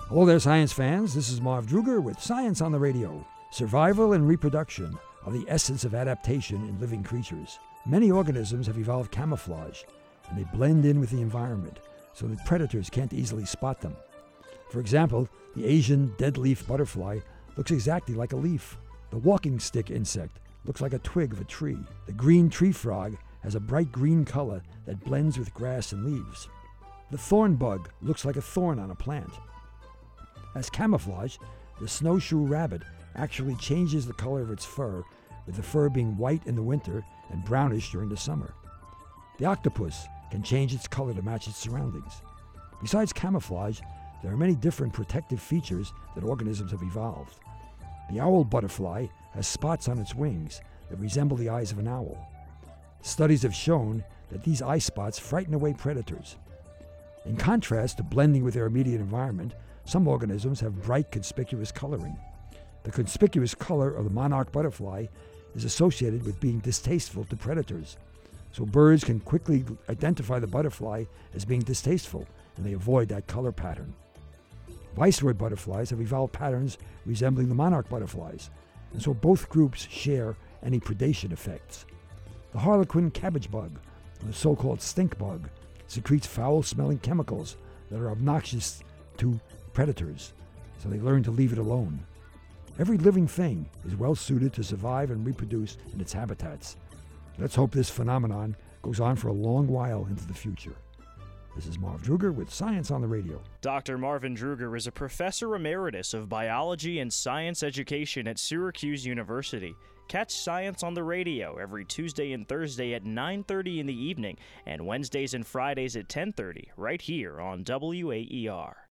Hello there, science fans. This is Marv Druger with Science on the Radio. Survival and reproduction are the essence of adaptation in living creatures. Many organisms have evolved camouflage, and they blend in with the environment so that predators can't easily spot them. For example, the Asian deadleaf butterfly looks exactly like a leaf. The walking stick insect looks like a twig of a tree. The green tree frog has a bright green color that blends with grass and leaves. The thorn bug looks like a thorn on a plant. As camouflage, the snowshoe rabbit actually changes the color of its fur, with the fur being white in the winter and brownish during the summer. The octopus can change its color to match its surroundings. Besides camouflage, there are many different protective features that organisms have evolved. The owl butterfly has spots on its wings that resemble the eyes of an owl. Studies have shown that these eye spots frighten away predators. In contrast to blending with their immediate environment, some organisms have bright, conspicuous coloring. The conspicuous color of the monarch butterfly is associated with being distasteful to predators, so birds can quickly identify the butterfly as being distasteful, and they avoid that color pattern. Viceroy butterflies have evolved patterns resembling the monarch butterflies, and so both groups share any predation effects. The harlequin cabbage bug, or the so-called stink bug, secretes foul-smelling chemicals that are obnoxious to predators, so they learn to leave it alone. Every living thing is well suited to survive and reproduce in its habitats. Let's hope this phenomenon goes on for a long while into the future. This is Marv Druger with Science on the Radio. Dr. Marvin Druger is a professor emeritus of biology and science education at Syracuse University. Catch Science on the Radio every Tuesday and Thursday at 9:30 in the evening and Wednesdays and Fridays at 10:30 right here on WAER.